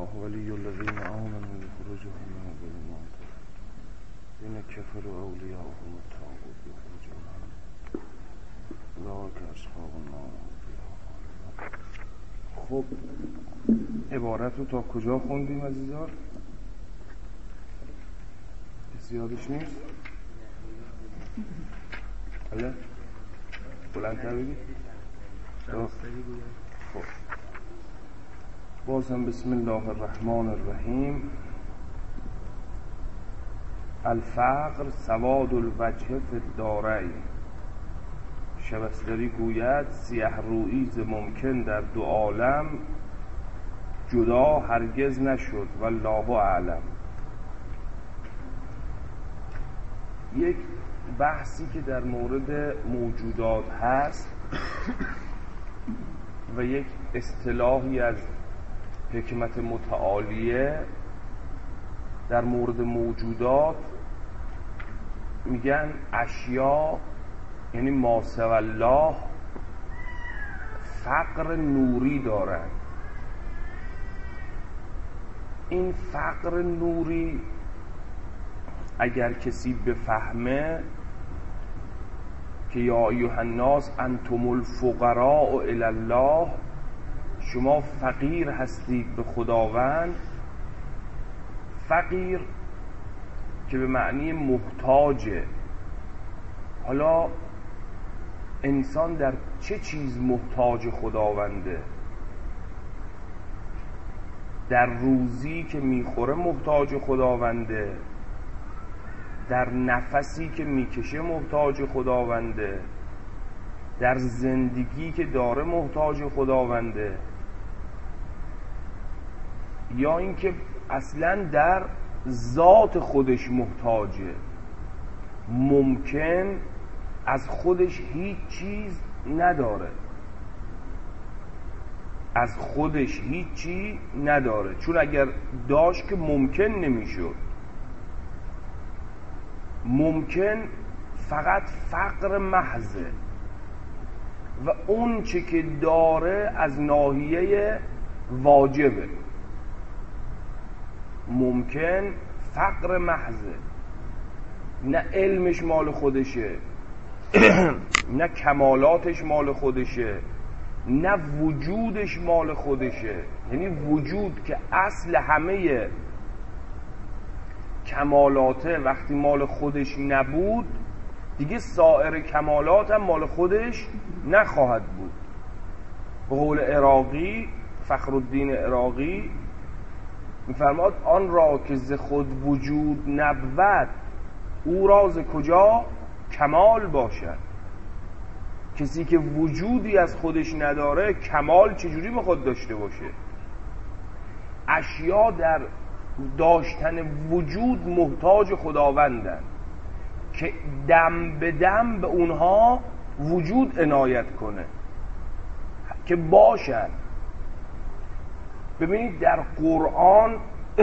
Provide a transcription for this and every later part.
ولی الذین آمنوا یخرجهم من الظلمات این کفروا اولیاءهم الطاغوت یخرجونهم اولئک اصحاب النار. خب عبارت رو تا کجا خوندیم عزیزان؟ زیادش نیست؟ بله؟ بلندتر بگید؟ خب بازم بسم الله الرحمن الرحیم. الفقر سواد الوجه فی الدارین. شبستری گوید سیه رویی ز ممکن در دو عالم جدا هرگز نشد والله اعلم. یک بحثی که در مورد موجودات هست و یک اصطلاحی از حکمت متعالیه در مورد موجودات، میگن اشیا یعنی ما سوی الله فقر نوری دارن. این فقر نوری اگر کسی بفهمه که یا ایها الناس انتم الفقراء الی الله، شما فقیر هستید به خداوند. فقیر که به معنی محتاجه. حالا انسان در چه چیز محتاج خداونده؟ در روزی که میخوره محتاج خداونده، در نفسی که میکشه محتاج خداونده، در زندگی که داره محتاج خداونده، یا اینکه اصلا در ذات خودش محتاجه. ممکن از خودش هیچ چیز نداره، از خودش هیچی نداره، چون اگر داشت که ممکن نمیشد. ممکن فقط فقر محضه و اون چه که داره از ناحیه واجبه. ممکن فقر محضه، نه علمش مال خودشه، نه کمالاتش مال خودشه، نه وجودش مال خودشه. یعنی وجود که اصل همه کمالاته وقتی مال خودش نبود، دیگه سایر کمالات هم مال خودش نخواهد بود. به قول عراقی، فخرالدین عراقی میفرماد آن را که ز خود وجود نبود او را ز کجا کمال باشد. کسی که وجودی از خودش نداره کمال چجوری به خود داشته باشه؟ اشیا در داشتن وجود محتاج خداوندن که دم به دم به اونها وجود عنایت کنه که باشن. ببینید در قرآن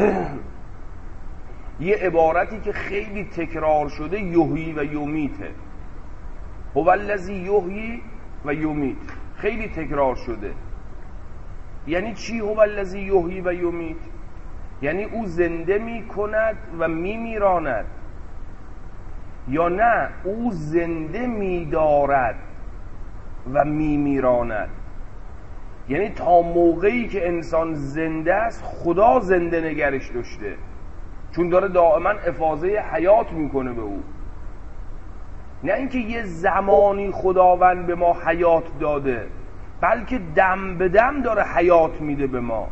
یه عبارتی که خیلی تکرار شده یحیی و یمیته. هو الذی یحیی و یمیت خیلی تکرار شده. یعنی چی هو الذی یحیی و یمیت؟ یعنی او زنده می کند و می میراند، یا نه او زنده می دارد و می میراند. یعنی تا موقعی که انسان زنده است خدا زنده نگرش داشته، چون داره دائما افاضه حیات میکنه به او. نه اینکه یه زمانی خداوند به ما حیات داده، بلکه دم به دم داره حیات میده به ما.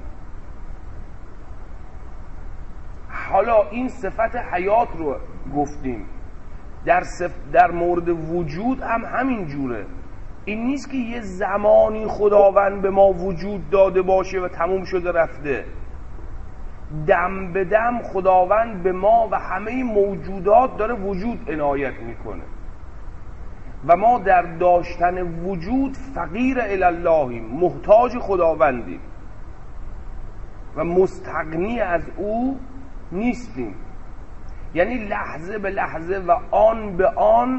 حالا این صفت حیات رو گفتیم، در مورد وجود هم همین جوره. این نیست که یه زمانی خداوند به ما وجود داده باشه و تموم شده رفته. دم به دم خداوند به ما و همه موجودات داره وجود عنایت میکنه و ما در داشتن وجود فقیر الاللهیم، محتاج خداوندیم و مستغنی از او نیستیم. یعنی لحظه به لحظه و آن به آن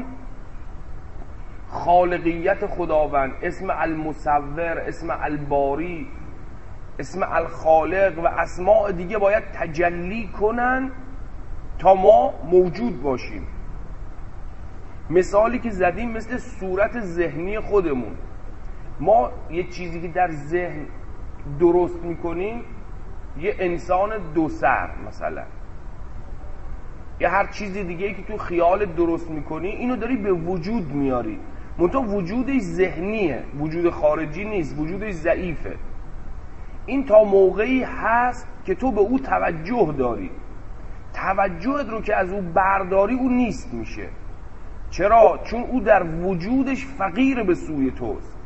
خالقیت خداوند، اسم المصور، اسم الباری، اسم الخالق و اسماء دیگه باید تجلی کنن تا ما موجود باشیم. مثالی که زدیم مثل صورت ذهنی خودمون. ما یه چیزی که در ذهن درست میکنیم، یه انسان دو سر مثلا، یا هر چیزی دیگه که تو خیال درست میکنی، اینو داری به وجود میاری. منتها وجودش ذهنیه، وجود خارجی نیست، وجودش ضعیفه. این تا موقعی هست که تو به او توجه داری. توجهت رو که از او برداری، او نیست میشه. چرا؟ چون او در وجودش فقیر به سوی توست.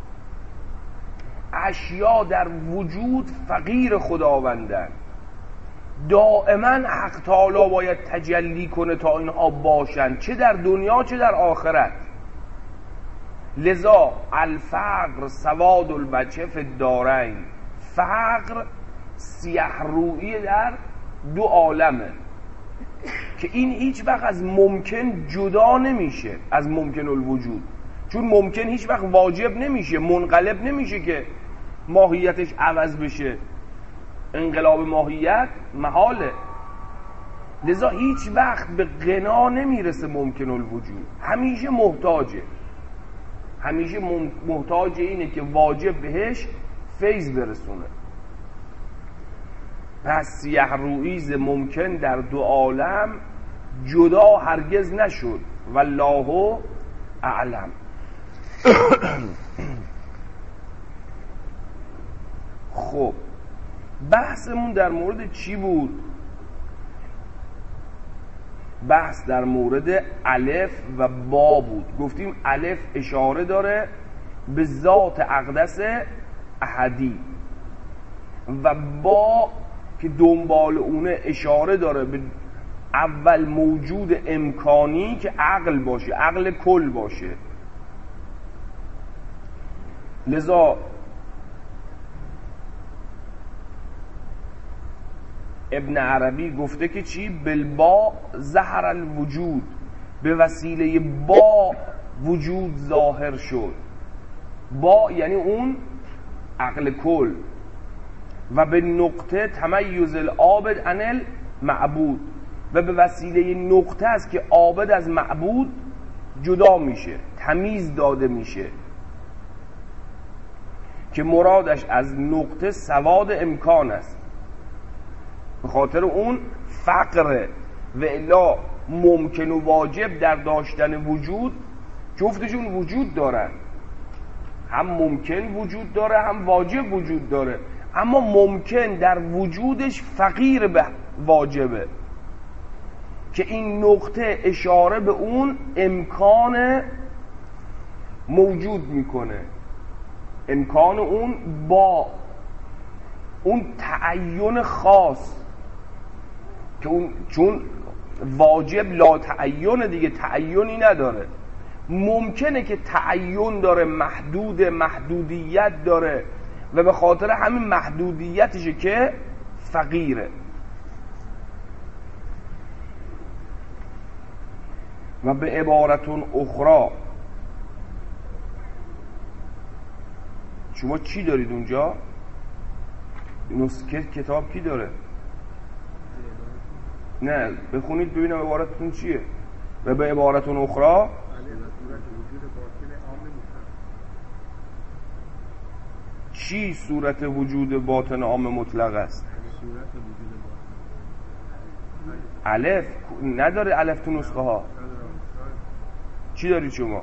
اشیا در وجود فقیر خداوندن. دائما حق تعالی باید تجلی کنه تا اینها باشن، چه در دنیا چه در آخرت. لذا الفقر سواد الوجه فی الدارین، فقر سیه رویی در دو عالمه که این هیچ وقت از ممکن جدا نمیشه، از ممکن الوجود. چون ممکن هیچ وقت واجب نمیشه، منقلب نمیشه که ماهیتش عوض بشه. انقلاب ماهیت محاله. لذا هیچ وقت به غنا نمیرسه ممکن الوجود، همیشه محتاجه. همیشه محتاج اینه که واجب بهش فیض برسونه. پس سیه رویز ممکن در دو عالم جدا هرگز نشد، والله اعلم. خب بحثمون در مورد چی بود؟ بحث در مورد الف و با بود. گفتیم الف اشاره داره به ذات اقدس احدی و با که دنبال اونه اشاره داره به اول موجود امکانی که عقل باشه، عقل کل باشه. لذا ابن عربی گفته که چی؟ بالبا ظهر الوجود، به وسیله با وجود ظاهر شد. با یعنی اون عقل کل. و به نقطه تمیز العابد عن المعبود، و به وسیله نقطه است که عابد از معبود جدا میشه، تمیز داده میشه، که مرادش از نقطه سواد امکان است. به خاطر اون فقره. و الا ممکن و واجب در داشتن وجود جفتشون وجود دارن، هم ممکن وجود داره هم واجب وجود داره، اما ممکن در وجودش فقیر به واجبه، که این نقطه اشاره به اون امکان موجود میکنه. امکان اون با اون تعین خاص که اون چون واجب لا تعین دیگه، تعینی نداره. ممکنه که تعین داره، محدودیت داره، و به خاطر همین محدودیتشه که فقیره. و به عبارتون اخرى، شما چی دارید اونجا؟ نسخه کتاب کی داره؟ نه بخونید ببینم عبارتون چیه. و به عبارتون اخرى چی صورت وجود باطن عام مطلق است؟ الف نداره. الف تو نسخه ها چی دارید شما؟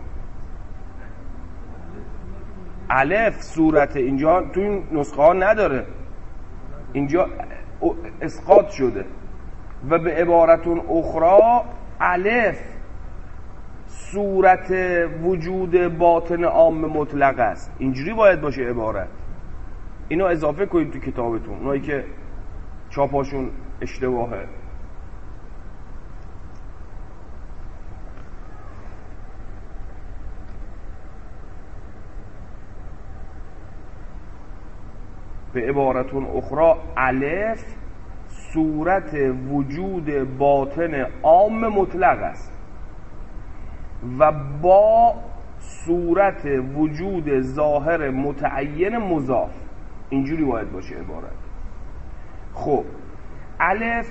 الف صورت اینجا تو این نسخه ها نداره، اینجا اسقاط شده. و به عبارتون اخرى الف صورت وجود باطن عام مطلق است. اینجوری باید باشه عبارت. اینو اضافه کنید تو کتابتون، اونایی که چاپاشون اشتباهه. به عبارتون اخرى الف صورت وجود باطن عام مطلق است و با صورت وجود ظاهر متعین مضاف. اینجوری باید باشه عبارت. خب الف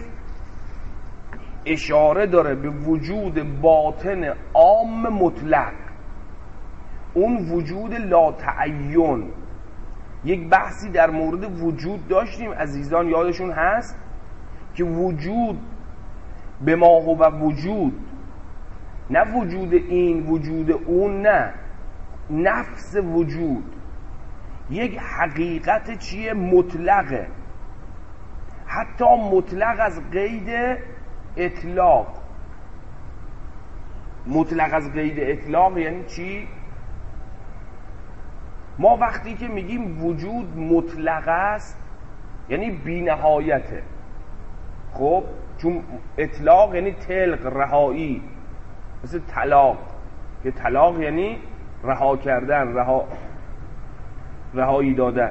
اشاره داره به وجود باطن عام مطلق، اون وجود لا تعین. یک بحثی در مورد وجود داشتیم، عزیزان یادشون هست که وجود به ما هو وجود، نه وجود این وجود اون، نه، نفس وجود یک حقیقت چیه؟ مطلقه، حتی مطلق از قید اطلاق. مطلق از قید اطلاق یعنی چی؟ ما وقتی که میگیم وجود مطلق است یعنی بی نهایته. خب چون اطلاق یعنی طلق، رهایی، مثل طلاق که طلاق یعنی رها کردن، رهایی دادن.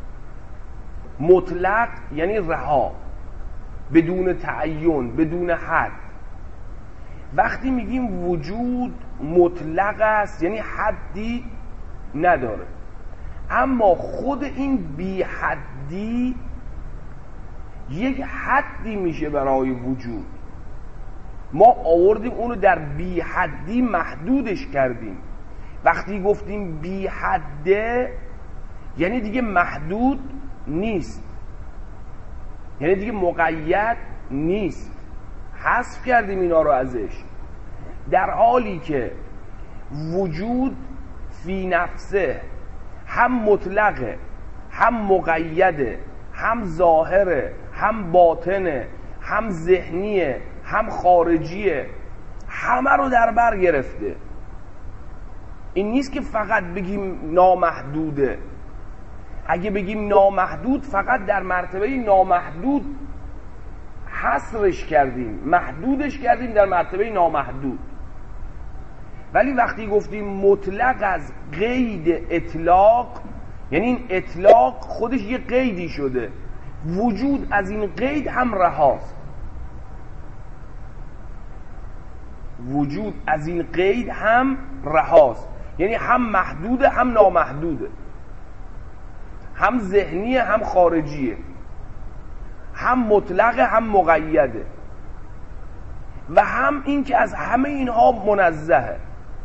مطلق یعنی رها، بدون تعین، بدون حد. وقتی میگیم وجود مطلق است یعنی حدی نداره، اما خود این بی حدی یک حدی میشه برای وجود. ما آوردیم اونو در بی حدی محدودش کردیم. وقتی گفتیم بی حده یعنی دیگه محدود نیست، یعنی دیگه مقید نیست، حذف کردیم اینا رو ازش. در حالی که وجود فی نفسه هم مطلقه، هم مقیده، هم ظاهره، هم باطنه، هم ذهنیه، هم خارجیه، همه رو در بر گرفته. این نیست که فقط بگیم نامحدوده. اگه بگیم نامحدود فقط در مرتبه نامحدود حصرش کردیم، محدودش کردیم در مرتبه نامحدود. ولی وقتی گفتیم مطلق از قید اطلاق یعنی این اطلاق خودش یه قیدی شده، وجود از این قید هم رهاست. وجود از این قید هم رهاست، یعنی هم محدوده هم نامحدوده، هم ذهنیه هم خارجیه، هم مطلقه هم مقیده، و هم این که از همه اینها منزهه.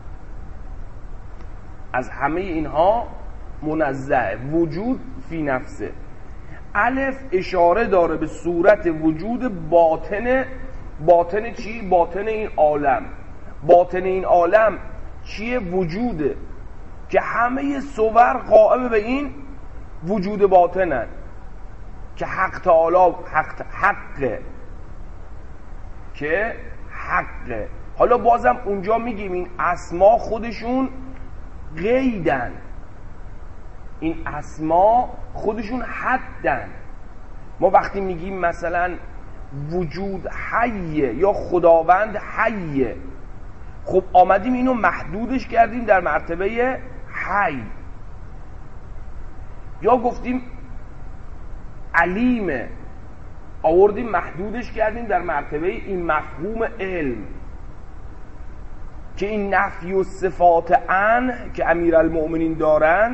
از همه اینها منزهه. وجود فی نفسه. الف اشاره داره به صورت وجود باطن. باطن چی؟ باطن این عالم. باطن این عالم چیه؟ وجوده که همه صور قائم به این وجود باطنن که حق تعالی حقه، که حقه. حالا بازم اونجا میگیم این اسما خودشون قیدن، این اسما خودشون حدن. ما وقتی میگیم مثلا وجود حیه یا خداوند حیه، خب آمدیم اینو محدودش کردیم در مرتبه حی. یا گفتیم علیمه، آوردیم محدودش کردیم در مرتبه این مفهوم علم، که این نفی و صفات که امیرالمؤمنین دارن،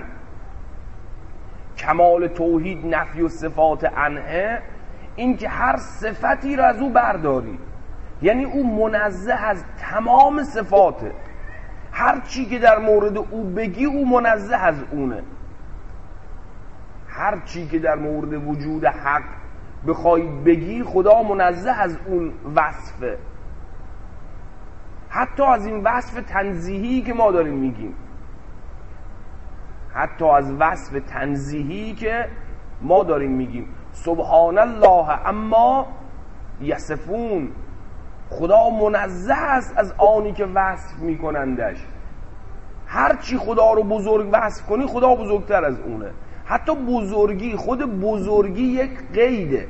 کمال توحید نفی و صفات عنه، این که هر صفتی را از او برداری، یعنی او منزه از تمام صفاته. هر چی که در مورد او بگی او منزه از اونه. هر چی که در مورد وجود حق بخوای بگی خدا منزه از اون وصفه، حتی از این وصف تنزیهی که ما داریم میگیم، حتی از وصف تنزیهی که ما داریم میگیم. سبحان الله اما یصفون، خدا منزه است از آنی که وصف میکنندش. هر چی خدا رو بزرگ وصف کنی خدا بزرگتر از اونه. حتی بزرگی، خود بزرگی یک قیده،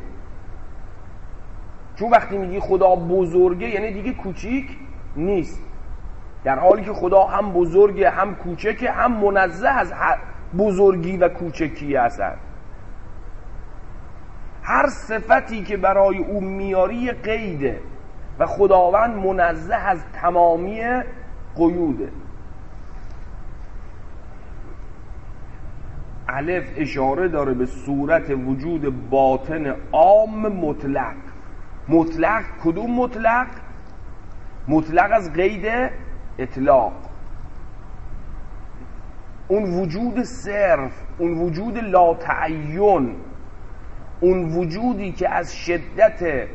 چون وقتی میگی خدا بزرگه یعنی دیگه کوچیک نیست، در حالی که خدا هم بزرگه هم کوچکه، هم منزه از بزرگی و کوچکی هستن. هر صفتی که برای او میاری قیده و خداوند منزه از تمامی قیوده. الف اشاره داره به صورت وجود باطن عام مطلق. مطلق کدوم مطلق؟ مطلق از قید اطلاق، اون وجود صرف، اون وجود لا تعین، اون وجودی که از شدت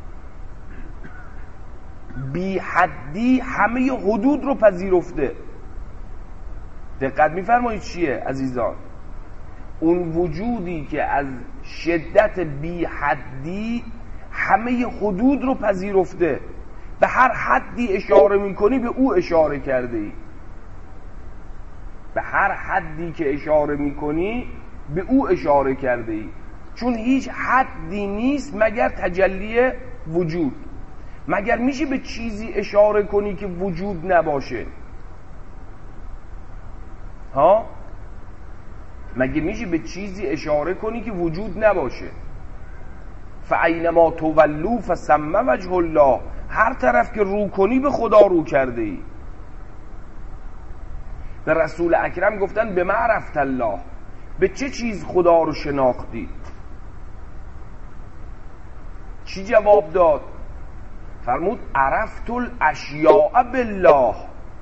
بی حدی همه حدود رو پذیرفته. دقت میفرمایید چیه عزیزان؟ اون وجودی که از شدت بی حدی همه حدود رو پذیرفته. به هر حدی اشاره میکنی به او اشاره کرده ای. به هر حدی که اشاره میکنی به او اشاره کرده ای. چون هیچ حدی نیست مگر تجلی وجود. مگر میشه به چیزی اشاره کنی که وجود نباشه؟ ها؟ مگه میشه به چیزی اشاره کنی که وجود نباشه؟ فاینما تولوا فثم وجه الله. هر طرف که رو کنی به خدا رو کرده ای. به رسول اکرم گفتن به ما عرفت الله، به چه چیز خدا رو شناختی؟ چی جواب داد؟ فرمود عرفت الاشیاء بالله،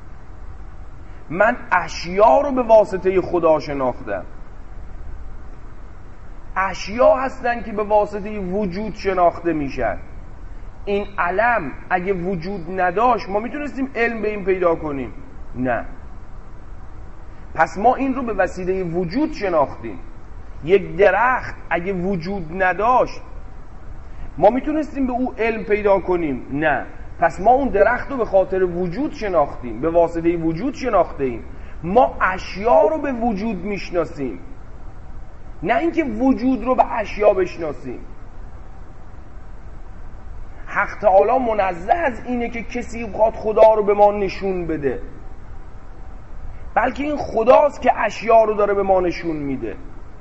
من اشیاء رو به واسطه خدا شناختم. اشیاء هستن که به واسطه وجود شناخته میشن. این علم اگه وجود نداشت ما میتونستیم علم به این پیدا کنیم؟ نه. پس ما این رو به وسیله وجود شناختیم. یک درخت اگه وجود نداشت ما میتونستیم به او علم پیدا کنیم؟ نه. پس ما اون درخت رو به خاطر وجود شناختیم، به واسطه وجود شناخته ایم. ما اشیاء رو به وجود میشناسیم، نه اینکه وجود رو به اشیاء بشناسیم. حق تعالی منزه از اینه که کسی بخواد خدا رو به ما نشون بده، بلکه این خداست که اشیاء رو داره به ما نشون میده.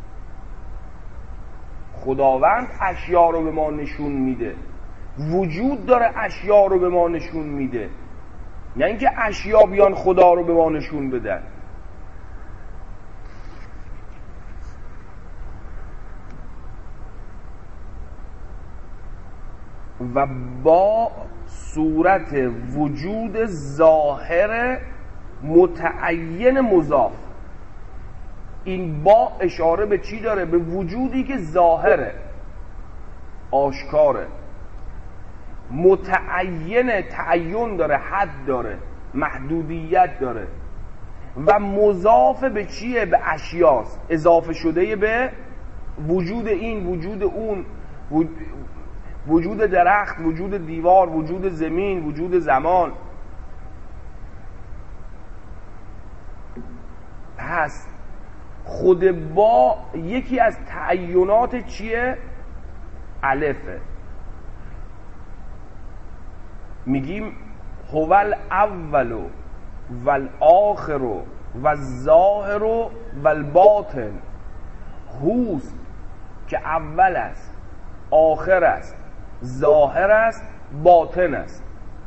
خداوند اشیاء رو به ما نشون میده، وجود داره اشیاء رو به ما نشون میده، نه اینکه اشیاء بیان خدا رو به ما نشون بدن. و با صورت وجود ظاهر متعین مضاف. این با اشاره به چی داره؟ به وجودی که ظاهره، آشکاره. متعین، تعین داره، حد داره، محدودیت داره. و مضاف به چیه؟ به اشیاست، اضافه شده به وجود این، وجود اون، وجود درخت، وجود دیوار، وجود زمین، وجود زمان. پس خود با یکی از تعینات چیه؟ الفه. میگیم هو الاول و الاخر و الظاهر و الباطن. هوست که اول است، آخر است، ظاهر است، باطن است.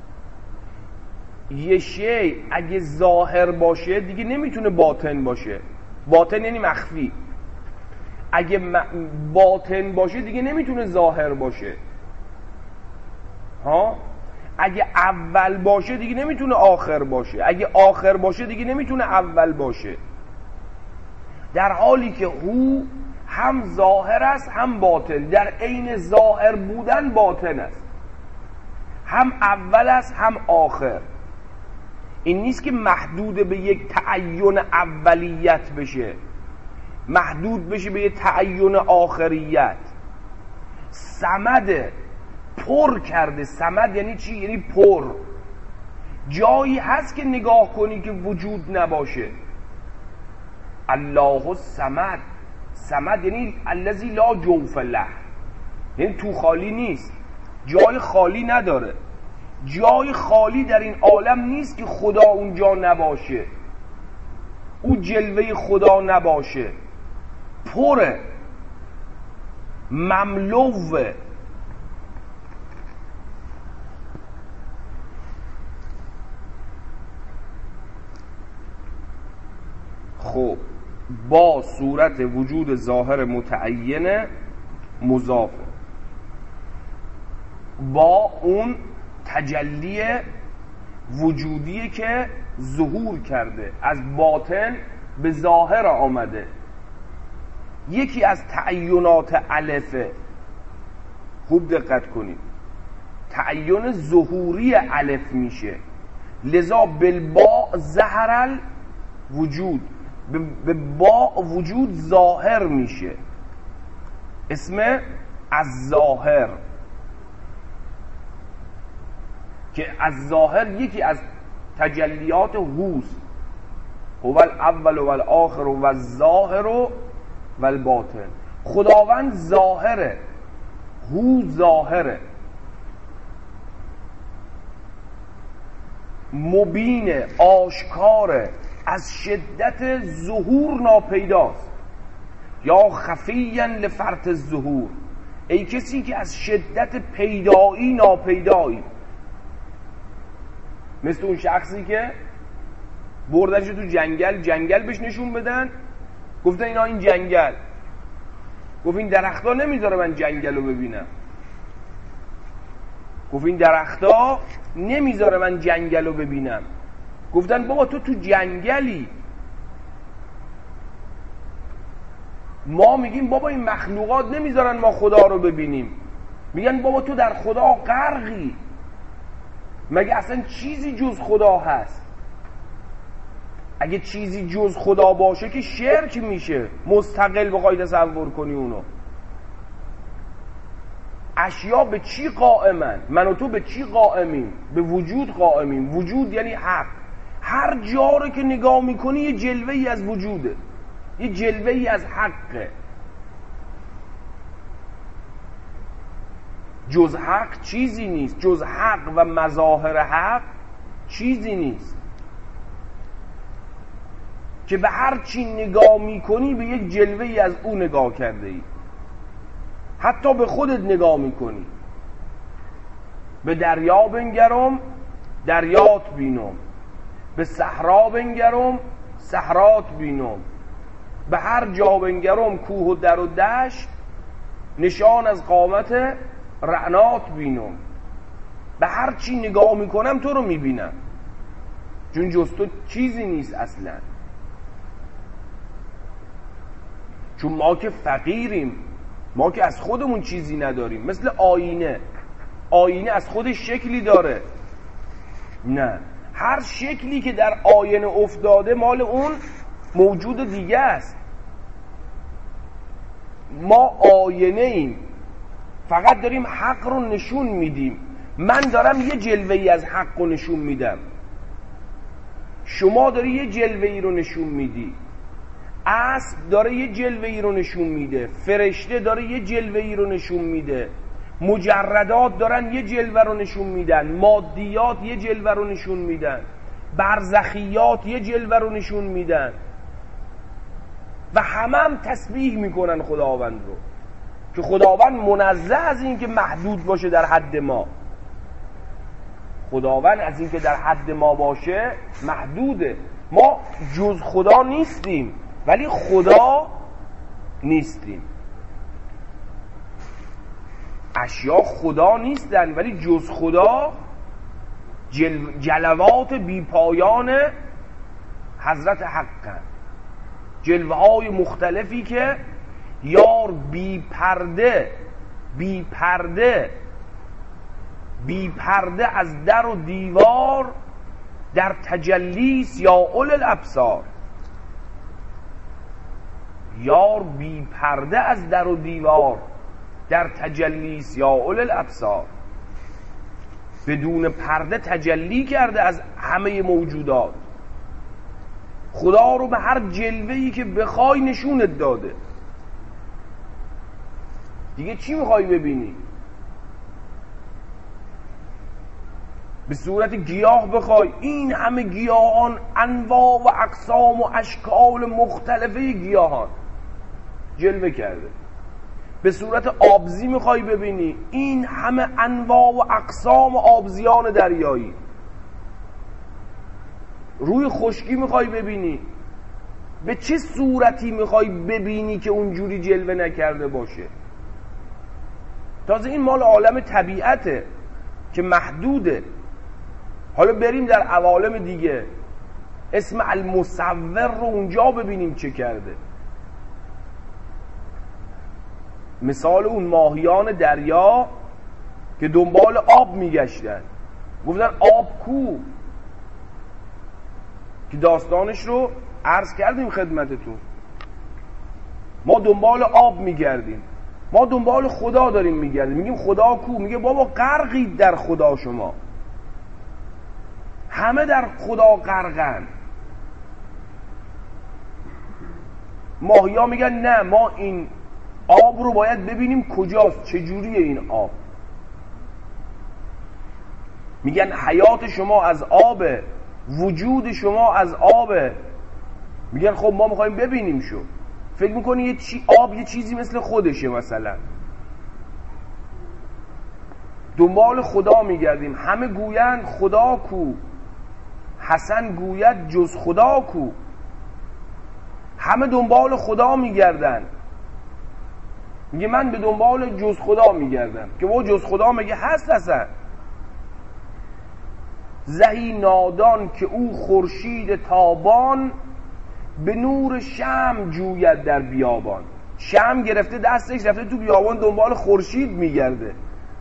یه شی اگه ظاهر باشه دیگه نمیتونه باطن باشه. باطن یعنی مخفی. اگه باطن باشه دیگه نمیتونه ظاهر باشه. ها؟ اگه اول باشه دیگه نمیتونه آخر باشه. اگه آخر باشه دیگه نمیتونه اول باشه. در حالی که هو هم ظاهر است هم باطن، در عین ظاهر بودن باطن است، هم اول است هم آخر. این نیست که محدود به یک تعین اولیت بشه، محدود بشه به یک تعین آخریت. صمد پر کرده. صمد یعنی چی؟ یعنی پر. جایی هست که نگاه کنی که وجود نباشه. الله الصمد. صمد یعنی الذی لا جوف له، یعنی تو خالی نیست، جای خالی نداره. جای خالی در این عالم نیست که خدا اونجا نباشه، او جلوه خدا نباشه. پره، مملوه. خب با صورت وجود ظاهر متعین مضافه، با اون تجلی وجودی که ظهور کرده، از باطن به ظاهر آمده. یکی از تعینات الفه، خوب دقت کنید، تعین ظهوری الف میشه، لذا بالباء ظهر الوجود، به با وجود ظاهر میشه، اسم از ظاهر، که از ظاهر یکی از تجلیات هوست، هو الاول و الاخر و الظاهر و الباطن. خداوند ظاهره، هو ظاهره، مبین، آشکاره، از شدت ظهور ناپیداست. یا خفیا لفرط الظهور، ای کسی که از شدت پیدایی ناپیدایی، مثل اون شخصی که بردنش تو جنگل بهش نشون بدن، گفتن اینا این جنگل، گفت این درختا نمیذاره من جنگل رو ببینم، گفت این درختا نمیذاره من جنگل رو ببینم. گفتن بابا تو جنگلی. ما میگیم بابا این مخلوقات نمیذارن ما خدا رو ببینیم، میگن بابا تو در خدا غرقی، مگه اصلا چیزی جز خدا هست؟ اگه چیزی جز خدا باشه که شرک میشه، مستقل بخوای تصور کنی اونو. اشیا به چی قائمن؟ من و تو به چی قائمیم؟ به وجود قائمیم. وجود یعنی حق. هر جا رو که نگاه میکنی یه جلوه‌ای از وجوده، یه جلوه‌ای از حقه. جز حق چیزی نیست، جز حق و مظاهر حق چیزی نیست که به هر چی نگاه میکنی به یک جلوه‌ای از اون نگاه کرده ای. حتی به خودت نگاه میکنی، به دریا بنگرم دریات بینم، به صحرا بنگرم صحرات بینم، به هر جا بنگرم کوه و در و دشت، نشان از قامت رعنات بینم. به هر چی نگاه میکنم تو رو میبینم، چون جز تو چیزی نیست اصلا. چون ما که فقیریم، ما که از خودمون چیزی نداریم. مثل آینه، آینه از خودش شکلی داره؟ نه، هر شکلی که در آینه افتاده مال اون موجود دیگه است. ما آینه ایم، فقط داریم حق رو نشون میدیم. من دارم یه جلوه‌ای از حق رو نشون میدم، شما داری یه جلوه‌ای رو نشون میدی، اسب داره یه جلوه‌ای رو نشون میده، فرشته داره یه جلوه‌ای رو نشون میده، مجردات دارن یه جلوه رو نشون میدن، مادیات یه جلوه رو نشون میدن، برزخیات یه جلوه رو نشون میدن و هم تسبیح میکنن خداوند رو، که خداوند منزه از این که محدود باشه در حد ما. خداوند از این که در حد ما باشه محدوده. ما جز خدا نیستیم ولی خدا نیستیم. اشیا خدا نیستن ولی جز خدا جلوات بیپایان حضرت حقن، جلوه های مختلفی که یار بی پرده از در و دیوار در تجلیس یا اول الابصار. یار بی پرده از در و دیوار در تجلیس یا اول الابصار، بدون پرده تجلی کرده از همه موجودات. خدا رو به هر جلوه‌ای که بخوای نشونت داده. دیگه چی میخوای ببینی؟ به صورت گیاه بخوای، این همه گیاهان، انواع و اقسام و اشکال مختلفه گیاهان جلوه کرده. به صورت آبزی میخوای ببینی، این همه انواع و اقسام آبزیان دریایی. روی خشکی میخوای ببینی، به چه صورتی میخوای ببینی که اونجوری جلوه نکرده باشه؟ تازه این مال عالم طبیعته که محدوده. حالا بریم در عوالم دیگه، اسم المصور رو اونجا ببینیم چه کرده. مثال اون ماهیان دریا که دنبال آب میگشتن، گفتن آب کو، که داستانش رو عرض کردیم خدمتتون. ما دنبال آب میگردیم، ما دنبال خدا داریم میگردیم، میگیم خدا کو، میگه بابا غرقید در خدا شما، همه در خدا غرقن. ماهیا میگن نه، ما این آب رو باید ببینیم کجاست، چجوریه این آب. میگن حیات شما از آبه، وجود شما از آبه. میگن خب ما میخوایم ببینیم شو. فکر میکنی آب یه چیزی مثل خودشه مثلا. دنبال خدا میگردیم، همه گویند خدا کو، حسن گوید جز خدا کو. همه دنبال خدا میگردن، میگه من به دنبال جز خدا میگردم، که با جز خدا میگه هست اصلا. زهی نادان که او خورشید تابان، به نور شمع جوید در بیابان. شمع گرفته دستش رفته تو بیابان دنبال خورشید میگرده،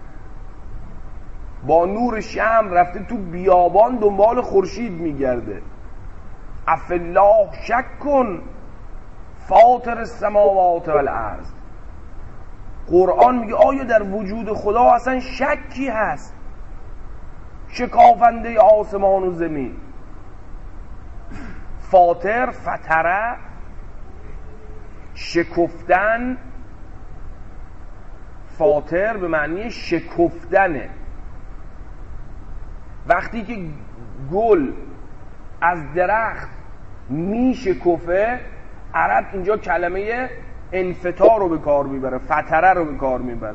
با نور شمع رفته تو بیابان دنبال خورشید میگرده. افالله شک کن فاطر السماوات والارض. قرآن میگه آیا در وجود خدا اصلا شکی هست؟ شکافنده آسمان و زمین. فاطر، فطره، شکفتن. فاطر به معنی شکفتنه. وقتی که گل از درخت می شکفه، عرب اینجا کلمه انفطار رو به کار میبره، فطره رو به کار میبره.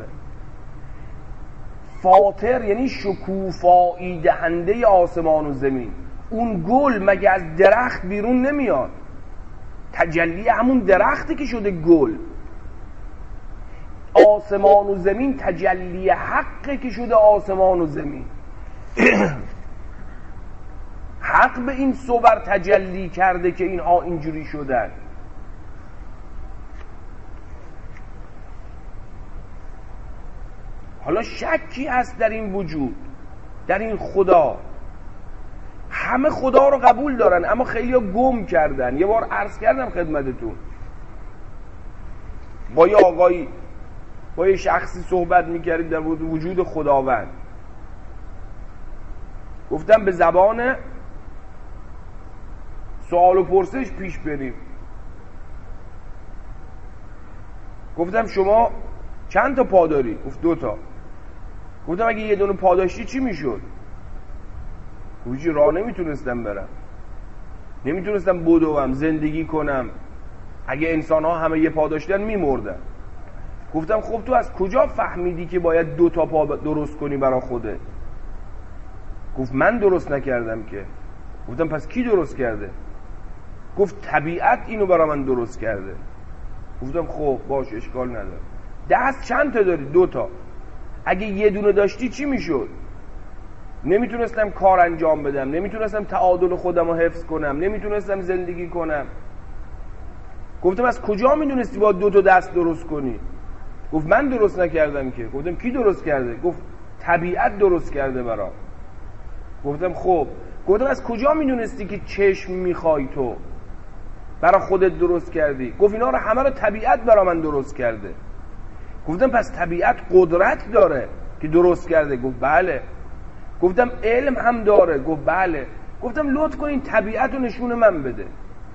فاطر یعنی شکوفایی دهنده آسمان و زمین. اون گل مگه از درخت بیرون نمیاد؟ تجلی همون درختی که شده گل. آسمان و زمین تجلی حقه که شده آسمان و زمین. حق به این صور تجلی کرده که اینها اینجوری شدن. حالا شکی هست در این وجود، در این خدا. همه خدا رو قبول دارن اما خیلی ها گم کردن. یه بار عرض کردم خدمتتون، با یه آقایی، با یه شخصی صحبت میکردیم در وجود خداوند. گفتم به زبان سوال و پرسش پیش بریم. گفتم شما چند تا پا داری؟ گفت 2 تا. گفتم اگه یه دونه پا داشتی چی میشد؟ گفت راه نمیتونستم برم، نمیتونستم بدوم، زندگی کنم. اگه انسان ها همه یه پا داشتن میمردن. گفتم خب تو از کجا فهمیدی که باید 2 تا پا درست کنی برای خودت؟ گفت من درست نکردم که. گفتم پس کی درست کرده؟ گفت طبیعت اینو برای من درست کرده. گفتم خب باش، اشکال نداره. دست چند تا داری؟ 2 تا. اگه یه دونه داشتی چی میشد؟ نمیتونستم کار انجام بدم، نمیتونستم تعادل خودم رو حفظ کنم، نمیتونستم زندگی کنم. گفتم از کجا میدونستی باید 2 تا دست درست کنی؟ گفت من درست نکردم که. گفتم کی درست کرده؟ گفت طبیعت درست کرده برام. گفتم خب. گفتم از کجا میدونستی که چشم میخوای تو؟ برای خودت درست کردی. گفت اینا رو همه رو طبیعت برای من درست کرده. گفتم پس طبیعت قدرت داره که درست کرده؟ گفت بله. گفتم علم هم داره؟ گفت بله. گفتم لطف کن این طبیعت رو نشون من بده.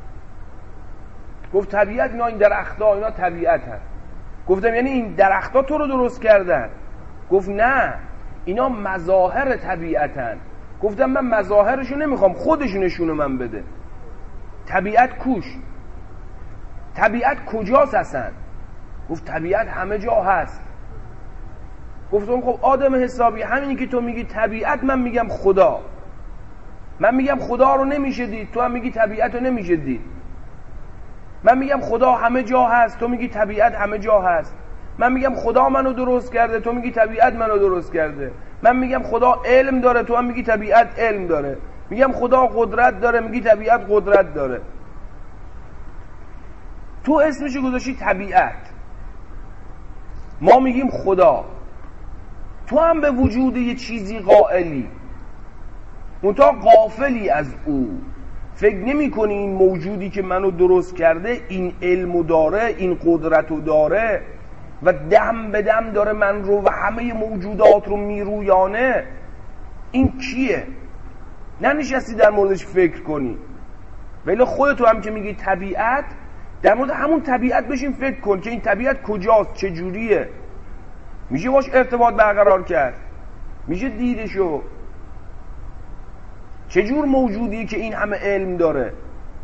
گفت طبیعت اینا، این درخت‌ها اینا طبیعت هست. گفتم یعنی این درخت‌ها تو رو درست کردن؟ گفت نه، اینا مظاهر طبیعتن. گفتم من مظاهرشو نمیخوام، خودشو نشون من بده. طبیعت کوش؟ طبیعت کجاست اصلا؟ گفت طبیعت همه جا هست. گفتم خب آدم حسابی، همینی که تو میگی طبیعت، من میگم خدا. من میگم خدا رو نمیشه دید، تو هم میگی طبیعت رو نمیشه دید. من میگم خدا همه جا هست، تو میگی طبیعت همه جا هست. من میگم خدا منو درست کرده، تو میگی طبیعت منو درست کرده. من میگم خدا علم داره، تو هم میگی طبیعت علم داره. میگم خدا قدرت داره، میگی طبیعت قدرت داره. تو اسمشو گذاشتی طبیعت، ما میگیم خدا. تو هم به وجود یه چیزی قائلی، منتها غافلی از او. فکر نمی کنی این موجودی که منو درست کرده این علمو داره، این قدرتو داره و دم به دم داره من رو و همه موجودات رو میرویانه. این کیه؟ ننشستی در موردش فکر کنی. ولی خودتو هم که میگی طبیعت، در مورد همون طبیعت بشین فکر کن که این طبیعت کجاست، چجوریه، میشه باش ارتباط برقرار کرد، میشه دیدشو. چجور موجودی که این همه علم داره؟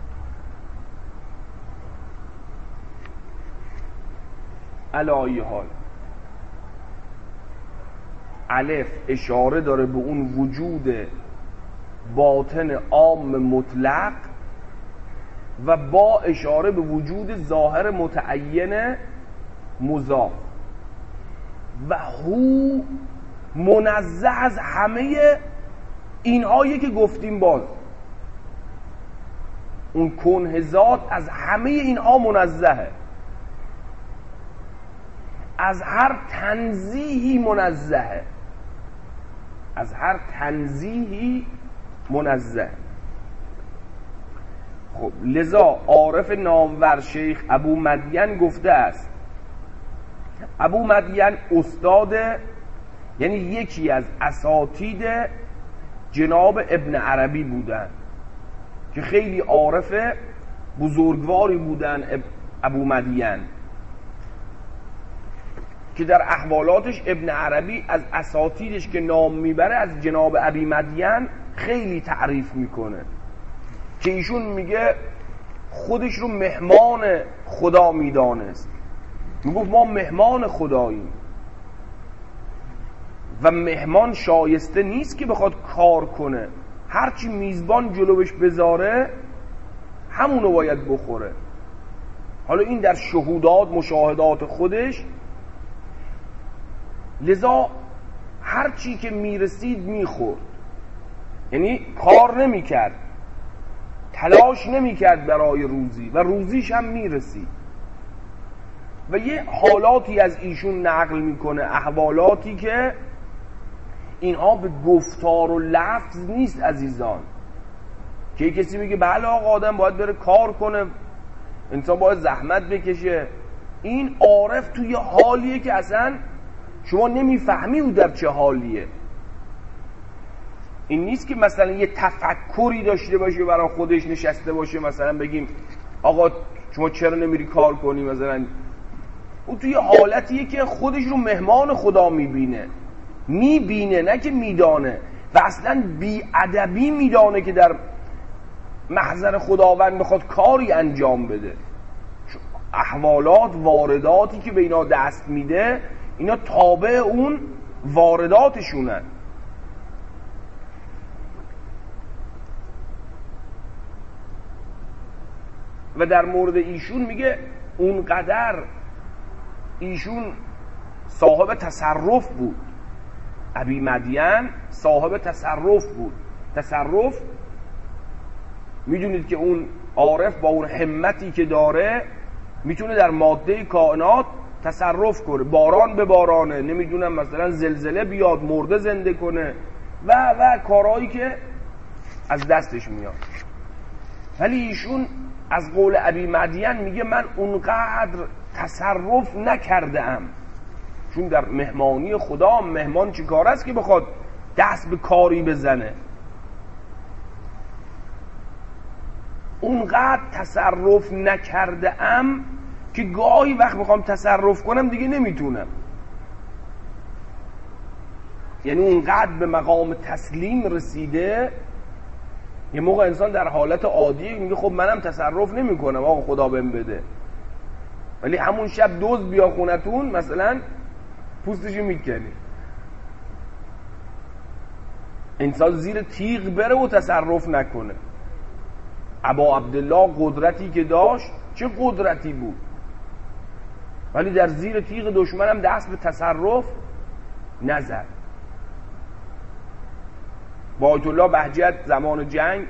علایه حال الف اشاره داره به اون وجود باطن عام مطلق و با اشاره به وجود ظاهر متعین مضاف و هو منزه از همه اینهایی که گفتیم. باز اون کنه ذات از همه اینها منزهه، از هر تنزیهی منزهه، از هر تنزیهی منزه. خب لذا عارف نامور شیخ ابو مدین گفته است، ابو مدین استاد، یعنی یکی از اساتید جناب ابن عربی بودن که خیلی عارف بزرگواری بودن. ابو مدین که در احوالاتش ابن عربی از اساتیدش که نام میبره از جناب ابی مدین خیلی تعریف میکنه که ایشون میگه خودش رو مهمان خدا میدانست. میگفت ما مهمان خداییم و مهمان شایسته نیست که بخواد کار کنه، هرچی میزبان جلوش بذاره همونو باید بخوره. حالا این در شهودات مشاهدات خودش، لذا هرچی که میرسید میخورد، یعنی کار نمیکرد، تلاش نمیکرد برای روزی و روزیش هم میرسید. و یه حالاتی از ایشون نقل میکنه، احوالاتی که اینها به گفتار و لفظ نیست عزیزان، که کسی میگه بله آقا آدم باید بره کار کنه، انسان باید زحمت بکشه. این عارف توی حالیه که اصلا شما نمیفهمی او در چه حالیه. این نیست که مثلا یه تفکری داشته باشه برای خودش نشسته باشه، مثلا بگیم آقا شما چرا نمیری کار کنی، مثلا او توی حالتیه که خودش رو مهمان خدا میبینه نه که میدانه، و اصلا بی‌ادبی میدانه که در محضر خداوند بخواد کاری انجام بده. احوالات وارداتی که به اینا دست میده اینا تابع اون وارداتشونن. و در مورد ایشون میگه اونقدر ایشون صاحب تصرف بود. ابی مدین صاحب تصرف بود. تصرف میدونید که اون عارف با اون همتی که داره میتونه در ماده کائنات تصرف کنه، باران به بارانه، نمیدونم مثلا زلزله بیاد مرده زنده کنه و کارهایی که از دستش میاد. ولی ایشون از قول ابی مدین میگه من اونقدر تصرف نکرده ام، چون در مهمانی خدا مهمان چی کار است که بخواد دست به کاری بزنه. اونقدر تصرف نکرده ام که گاهی وقت میخوام تصرف کنم دیگه نمیتونم. یعنی اونقدر به مقام تسلیم رسیده. یه موقع انسان در حالت عادی میگه خب منم تصرف نمی کنم آقا خدا بهم بده، ولی همون شب دزد بیا خونتون مثلا پوستشو میکنی. انسان زیر تیغ بره و تصرف نکنه. ابا عبدالله قدرتی که داشت چه قدرتی بود، ولی در زیر تیغ دشمنم دست به تصرف نزد. با آیت الله بهجت زمان جنگ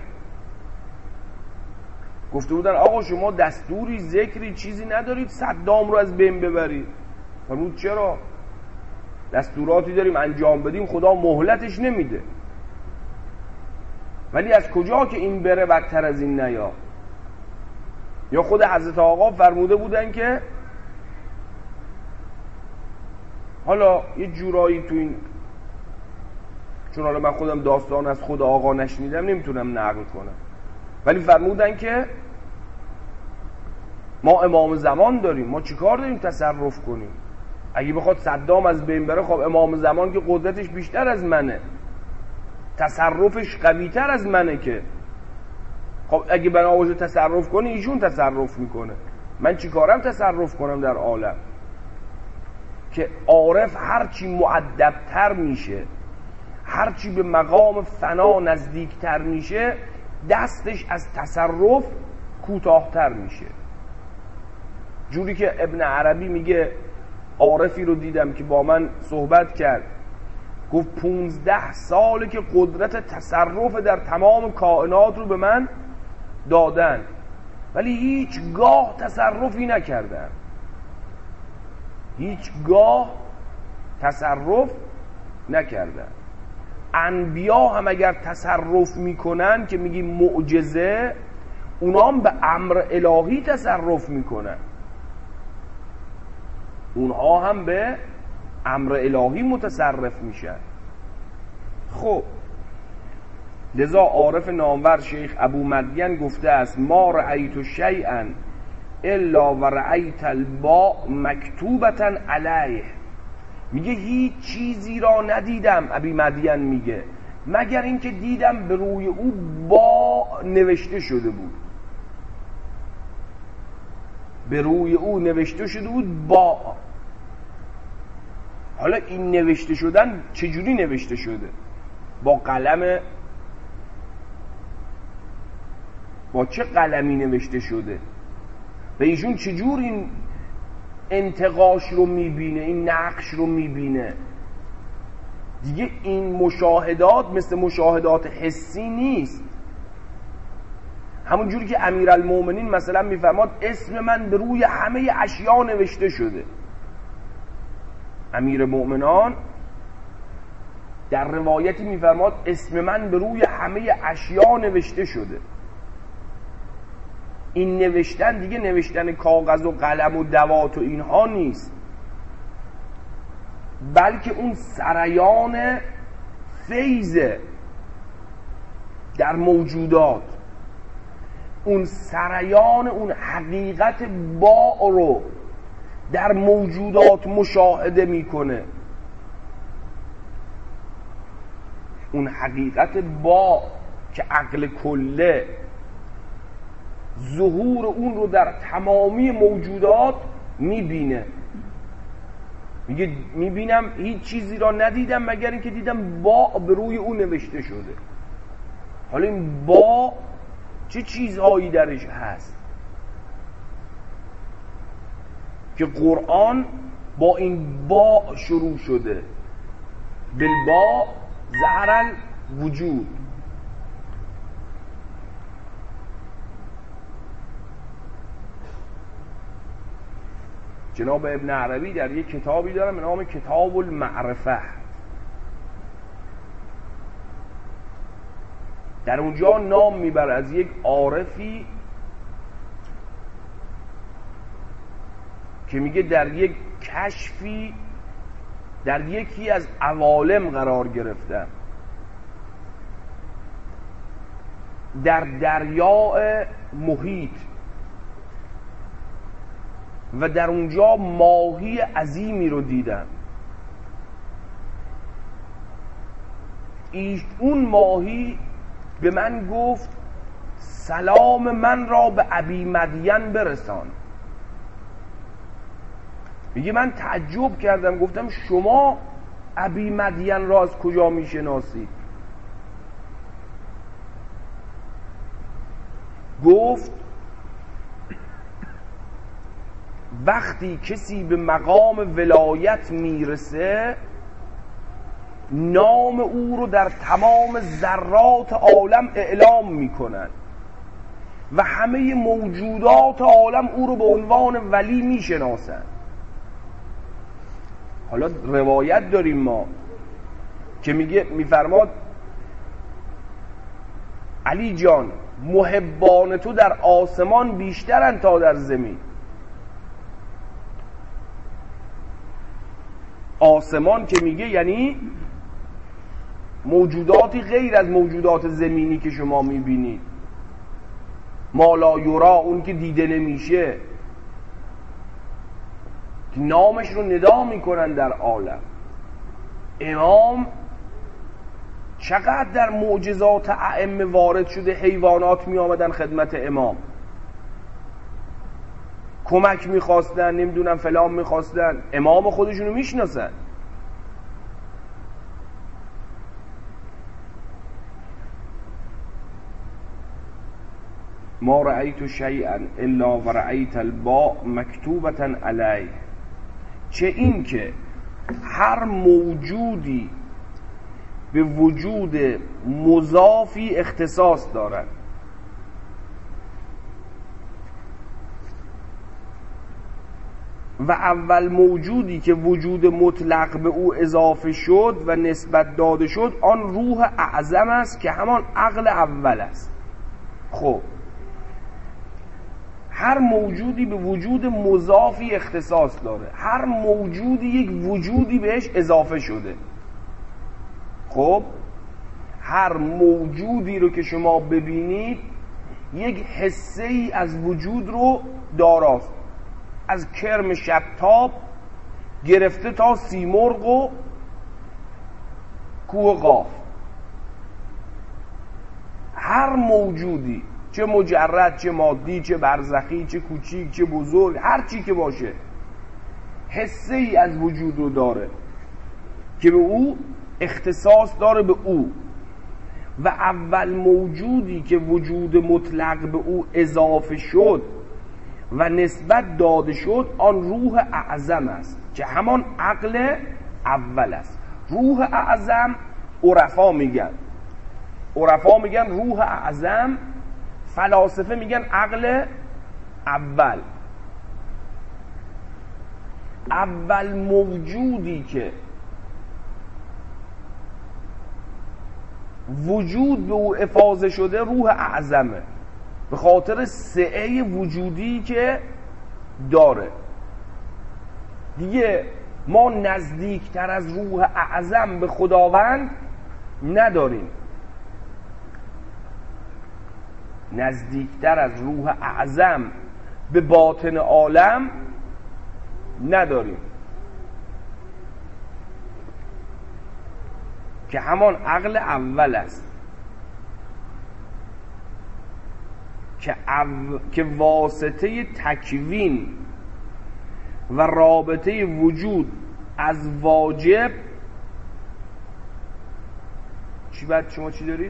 گفته بودن آقا شما دستوری ذکری چیزی ندارید صدام رو از بین ببرید؟ فرمود چرا؟ دستوراتی داریم انجام بدیم خدا مهلتش نمیده، ولی از کجا که این بره بدتر از این نیا. یا خود حضرت آقا فرموده بودن که حالا یه جورایی تو این، چون حالا من خودم داستان از خود آقا نشنیدم نمیتونم نقل کنم، ولی فرمودن که ما امام زمان داریم، ما چیکار داریم تصرف کنیم؟ اگه بخواد صدام از بین بره، خب امام زمان که قدرتش بیشتر از منه، تصرفش قوی‌تر از منه، که خب اگه بنابراین تصرف کنه ایشون تصرف میکنه، من چیکارم تصرف کنم در عالم؟ که عارف هرچی مؤدبتر میشه، هرچی به مقام فنا نزدیکتر میشه، دستش از تصرف کوتاهتر میشه. جوری که ابن عربی میگه عارفی رو دیدم که با من صحبت کرد، گفت 15 ساله که قدرت تصرف در تمام کائنات رو به من دادن، ولی هیچگاه تصرفی نکردن، هیچگاه تصرف نکردن. انبیا هم اگر تصرف میکنن که میگیم معجزه، اونا هم به امر الهی تصرف میکنن، اونها هم به امر الهی متصرف میشن. خب لذا عارف نامور شیخ ابو مدین گفته است ما رأیت شیئا الا و رأیت الباء مکتوبتا علیه. میگه هیچ چیزی را ندیدم، ابی مدین میگه، مگر اینکه دیدم به روی او با نوشته شده بود، به روی او نوشته شده بود با. حالا این نوشته شدن چجوری نوشته شده؟ با قلم، با چه قلمی نوشته شده؟ و ایشون چجور این انتقاش رو میبینه، این نقش رو میبینه؟ دیگه این مشاهدات مثل مشاهدات حسی نیست. همون جوری که امیرالمومنین مثلا میفرماد اسم من به روی همه اشیا نوشته شده. امیر مؤمنان در روایتی میفرماد اسم من به روی همه اشیا نوشته شده. این نوشتن دیگه نوشتن کاغذ و قلم و دوات و اینها نیست، بلکه اون سریان فیض در موجودات، اون سریان اون حقیقت با رو در موجودات مشاهده میکنه. اون حقیقت با که عقل کله ظهور اون رو در تمامی موجودات میبینه. میگه میبینم هیچ چیزی را ندیدم مگر اینکه دیدم با به روی اون نوشته شده. حالا این با چه چیزهایی درش هست که قرآن با این با شروع شده؟ بالبا ظهر الوجود. جناب ابن عربی در یک کتابی دارن به نام کتاب المعرفه، در اونجا نام میبره از یک عارفی که میگه در یک کشفی در یکی از عوالم قرار گرفتم، در دریای محیط، و در اونجا ماهی عظیمی رو دیدم. اون ماهی به من گفت سلام من را به ابی مدین برسان. میگه من تعجب کردم، گفتم شما ابی مدین را از کجا میشناسید؟ گفت وقتی کسی به مقام ولایت میرسه نام او رو در تمام ذرات عالم اعلام میکنن و همه موجودات عالم او رو به عنوان ولی میشناسن. حالا روایت داریم ما که میفرماد علی جان محبان تو در آسمان بیشترن تا در زمین. آسمان که میگه یعنی موجوداتی غیر از موجودات زمینی که شما میبینید، ما لا یرا، اون که دیده نمیشه، که نامش رو ندا میکنن در عالم. امام چقدر در معجزات ائمه وارد شده، حیوانات می آمدن خدمت امام کمک میخواستن، نمیدونم فلان میخواستن، امام خودشونو میشناسن. ما رأیت شیئا الا و رأیت الباء مکتوبتا علیه. چه این که هر موجودی به وجود مضافی اختصاص دارد و اول موجودی که وجود مطلق به او اضافه شد و نسبت داده شد آن روح اعظم است که همان عقل اول است. خب هر موجودی به وجود مضافی اختصاص داره، هر موجودی یک وجودی بهش اضافه شده. خب هر موجودی رو که شما ببینید یک حصه ای از وجود رو داراست، از کرم شبتاب گرفته تا سیمرغ و کوه قاف. هر موجودی، چه مجرد، چه مادی، چه برزخی، چه کوچیک، چه بزرگ، هر چی که باشه حصه ای از وجود رو داره که به او اختصاص داره، به او. و اول موجودی که وجود مطلق به او اضافه شد و نسبت داده شد آن روح اعظم است که همان عقل اول است. روح اعظم عرفا میگن روح اعظم، فلاسفه میگن عقل اول. اول موجودی که وجود به او افاضه شده روح اعظمه، به خاطر سعه وجودی که داره. دیگه ما نزدیکتر از روح اعظم به خداوند نداریم، نزدیکتر از روح اعظم به باطن عالم نداریم که همان عقل اول است که واسطه تکوین و رابطه وجود از واجب. چی بعد شما چی دارید؟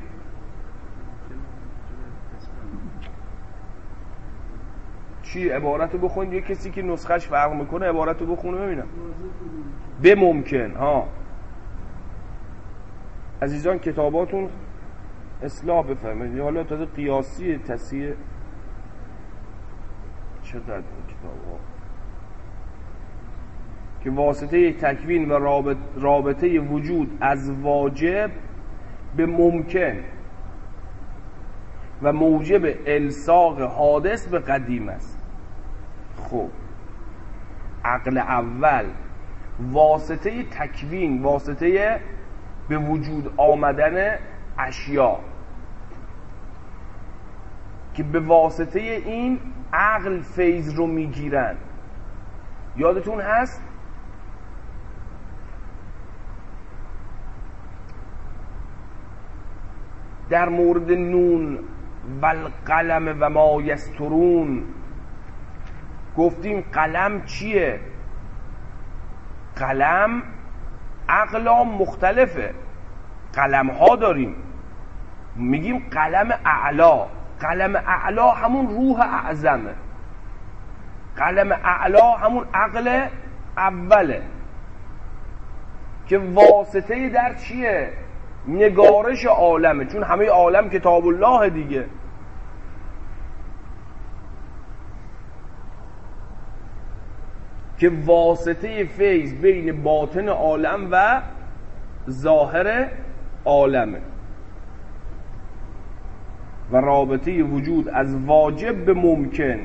چی عبارتو بخونید، یه کسی که نسخش فرق میکنه عبارتو بخونه ببینم. به ممکن ها عزیزان کتاباتون اصلاح بفرمایید. حالا تازه قیاسی تصحیح چقدر این کتاب‌ها که واسطه تکوین و رابطه وجود از واجب به ممکن و موجب الصاق حادث به قدیم است. خب عقل اول واسطه تکوین، واسطه به وجود آمدن اشیا که به واسطه این عقل فیض رو میگیرن. یادتون هست در مورد نون و القلم و ما یسطرون گفتیم قلم چیه؟ قلم اقلام مختلفه، قلم ها داریم، میگیم قلم اعلا. قلم اعلا همون روح اعظمه. قلم اعلا همون عقل اوله که واسطه در چیه؟ نگارش عالمه، چون همه عالم کتاب الله دیگه. که واسطه فیض بین باطن عالم و ظاهر عالمه و رابطه وجود از واجب به ممکن،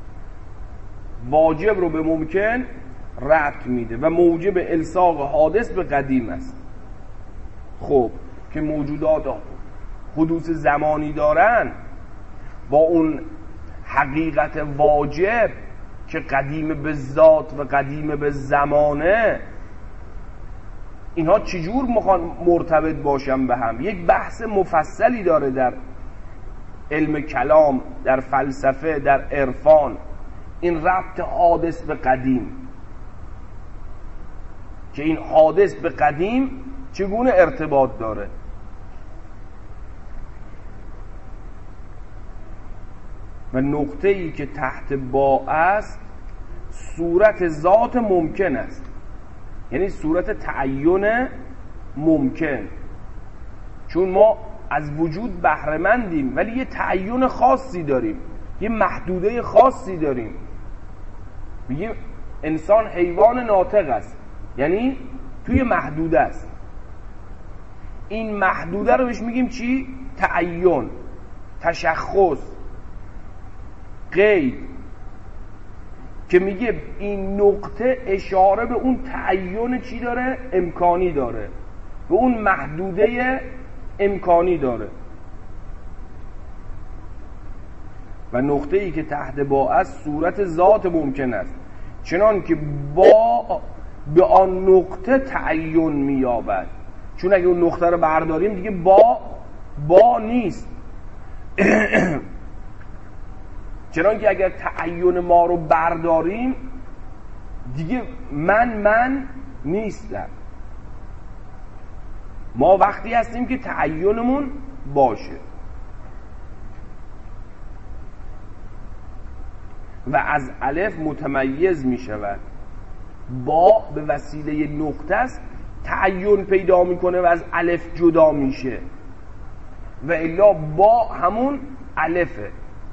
واجب رو به ممکن ربط میده و موجب الصاق حادث به قدیم است. خب که موجودات حدوث زمانی دارن با اون حقیقت واجب که قدیم به ذات و قدیم به زمانه، اینها چجور مرتبط باشن به هم؟ یک بحث مفصلی داره در علم کلام، در فلسفه، در عرفان، این ربط حادث به قدیم، که این حادث به قدیم چگونه ارتباط داره. و نقطه‌ای که تحت با است صورت ذات ممکن است، یعنی صورت تعین ممکن، چون ما از وجود بهره مندیم ولی یه تعین خاصی داریم، یه محدوده خاصی داریم. میگیم انسان حیوان ناطق است، یعنی توی محدوده است. این محدوده رو بهش میگیم چی؟ تعین، تشخص، قید، که میگه این نقطه اشاره به اون تعین چی داره؟ امکانی داره، به اون محدوده امکانی داره. و نقطه ای که تحت با است صورت ذات ممکن است، چنان که با به آن نقطه تعین مییابد. چون اگه اون نقطه رو برداریم دیگه با نیست. چنان که اگر تعین ما رو برداریم دیگه من نیستم. ما وقتی هستیم که تعینمون باشه. و از الف متمیز می شود. با به وسیله نقطه است تعین پیدا میکنه و از الف جدا میشه، و الا با همون الفه.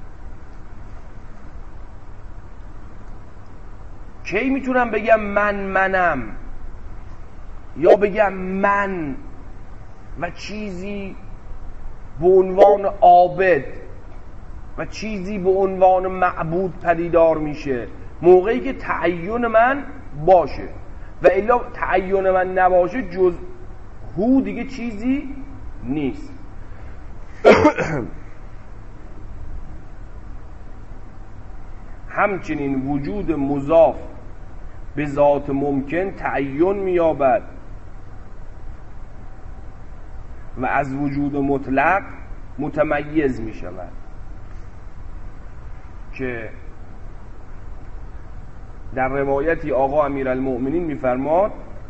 کی میتونم بگم منم، یا بگم من و چیزی به عنوان عابد و چیزی به عنوان معبود پدیدار میشه؟ موقعی که تعین من باشه، و الا تعین من نباشه جز هو دیگه چیزی نیست. همچنین وجود مضاف به ذات ممکن تعین می‌یابد و از وجود مطلق متمیز می‌شود، که در روایتی آقا امیرالمؤمنین می‌فرماد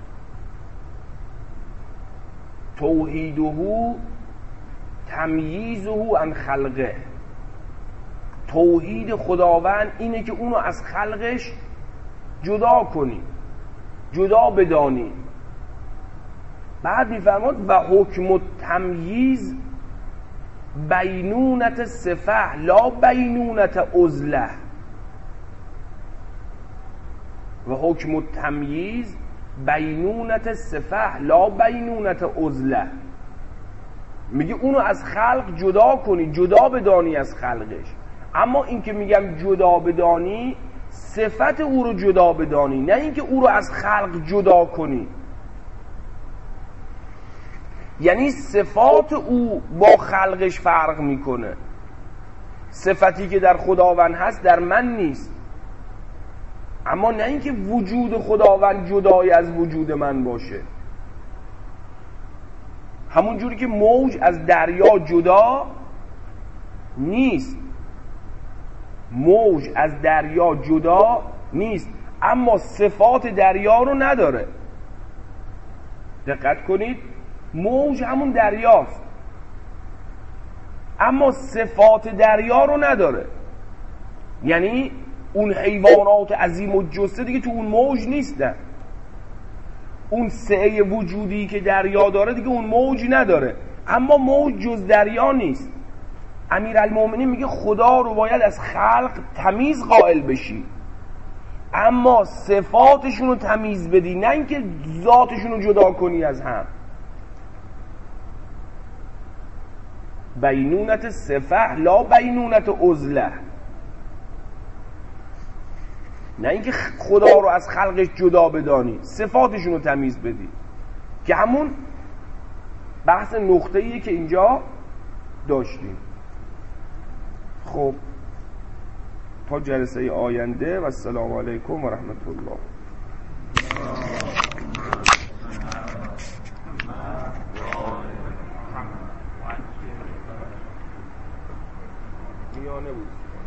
توحیده تمییزه عن خلقه. توحید خداوند اینه که اونو از خلقش جدا کنی، جدا بدانی. بعد میفرماد و حکم التمییز بینونت صفه لا بینونت عزله. و حکم التمییز بینونت صفه لا بینونت عزله. میگه اونو از خلق جدا کنی، جدا بدانی از خلقش. اما این که میگم جدا بدانی، صفت او رو جدا بدانی، نه اینکه او رو از خلق جدا کنی. یعنی صفات او با خلقش فرق میکنه. صفتی که در خداوند هست در من نیست، اما نه اینکه وجود خداوند جدای از وجود من باشه. همون جوری که موج از دریا جدا نیست، موج از دریا جدا نیست، اما صفات دریا رو نداره. دقت کنید، موج همون دریاست اما صفات دریا رو نداره. یعنی اون حیوانات عظیم و جثه دیگه تو اون موج نیستن. اون سعه وجودی که دریا داره دیگه اون موج نداره. اما موج جز دریا نیست. امیرالمومنین میگه خدا رو باید از خلق تمیز قائل بشی، اما صفاتشون رو تمیز بدی، نه اینکه ذاتشون رو جدا کنی از هم. بینونت صفه لا بینونت عزله، نه اینکه خدا رو از خلقش جدا بدانی، صفاتشون رو تمیز بدی، که همون بحث نقطه‌ایه که اینجا داشتیم. خب تا جلسه آینده و السلام علیکم و رحمت الله. میانه بود.